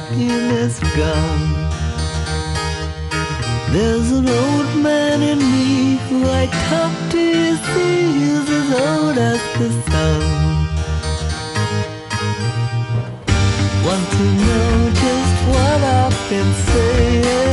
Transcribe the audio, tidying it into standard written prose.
happiness gone. There's an old man in me who I talk to, you see, he's as old as the sun. Want to know just what I've been saying?